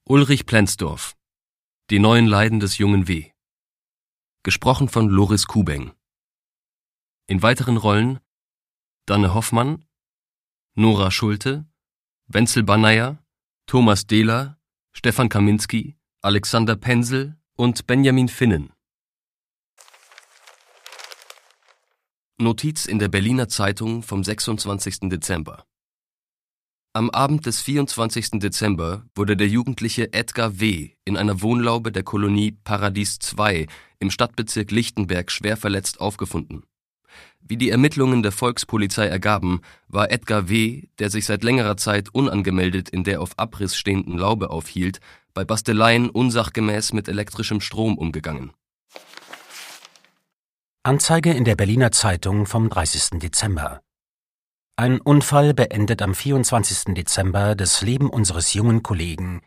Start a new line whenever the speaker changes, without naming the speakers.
Ulrich Plenzdorf. Die neuen Leiden des jungen W. Gesprochen von Loris Kubeng. In weiteren Rollen Danne Hoffmann, Nora Schulte, Wenzel Banaier, Thomas Dehler, Stefan Kaminski, Alexander Pensel und Benjamin Finnen. Notiz in der Berliner Zeitung vom 26. Dezember. Am Abend des 24. Dezember wurde der jugendliche Edgar W. in einer Wohnlaube der Kolonie Paradies II im Stadtbezirk Lichtenberg schwer verletzt aufgefunden. Wie die Ermittlungen der Volkspolizei ergaben, war Edgar W., der sich seit längerer Zeit unangemeldet in der auf Abriss stehenden Laube aufhielt, bei Basteleien unsachgemäß mit elektrischem Strom umgegangen.
Anzeige in der Berliner Zeitung vom 30. Dezember. Ein Unfall beendet am 24. Dezember das Leben unseres jungen Kollegen